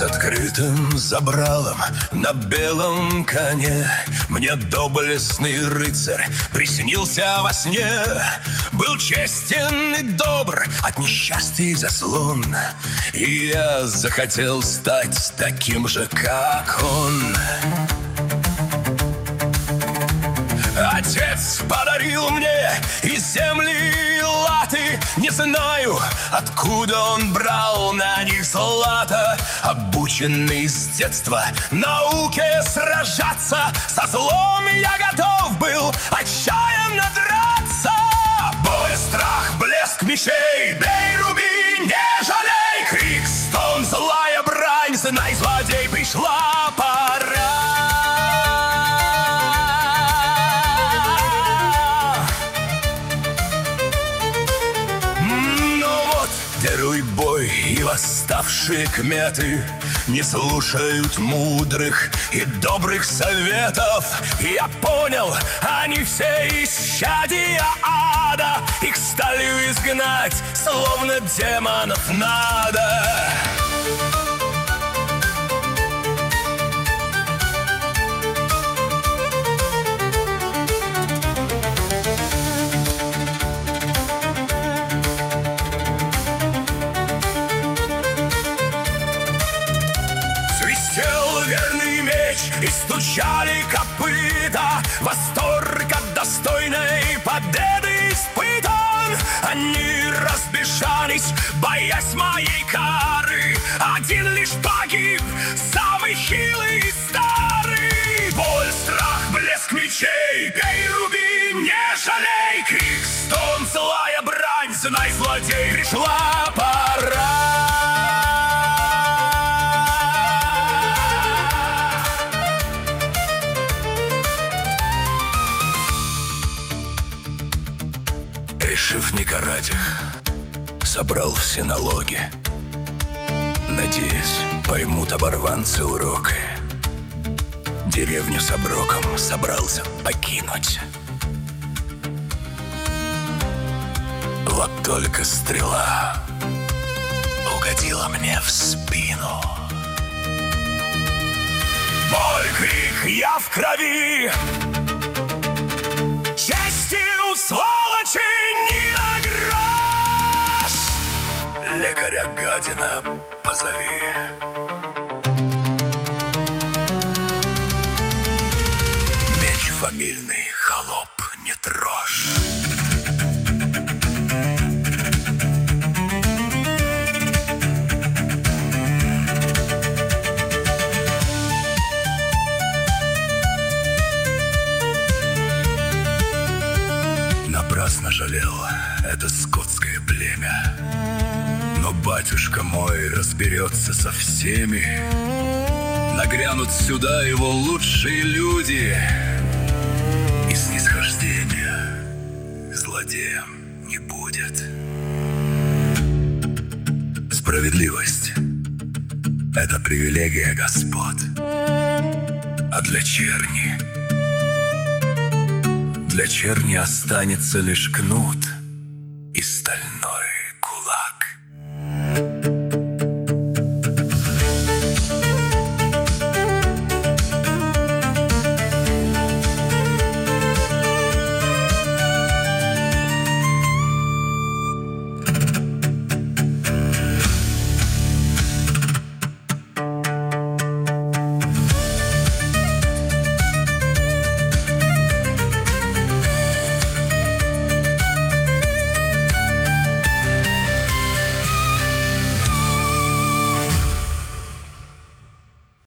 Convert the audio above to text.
открытым забралом на белом коне мне доблестный рыцарь приснился во сне. Был честен и добр от несчастий заслон, и я захотел стать таким же, как он. Отец подарил мне из земли латы, не знаю, откуда он брал на них злато. Обученный с детства науке сражаться, со злом я готов был отчаянно драться. Боль, страх, блеск мечей, бей, руби, не жалей. Крик, стон, злая брань, знай, злодей, пришла пора. Герой бой и восставшие кметы не слушают мудрых и добрых советов. И я понял, они все исчадия ада, их сталью изгнать, словно демонов надо. Верный меч и стучали копыта, восторг от достойной победы испытан. Они разбежались, боясь моей кары. Один лишь погиб, самый хилый и старый. Боль, страх, блеск мечей, бей, руби, не жалей. Крик, стон, злая брань, знай, злодей, пришла пора. Решив не карать их, собрал все налоги. Надеюсь, поймут оборванцы урок. Деревню с оброком собрался покинуть. Вот только стрела угодила мне в спину. Боль, крик, я в крови. Чести у сволочи ни на грош. Лекаря гадина позови. Меч фамильный, холоп, не трожь. Напрасно жалел это скотское племя, но батюшка мой разберется со всеми. Нагрянут сюда его лучшие люди, и снисхождения злодеям не будет. Справедливость — это привилегия господ, а для черни останется лишь кнут и стальной.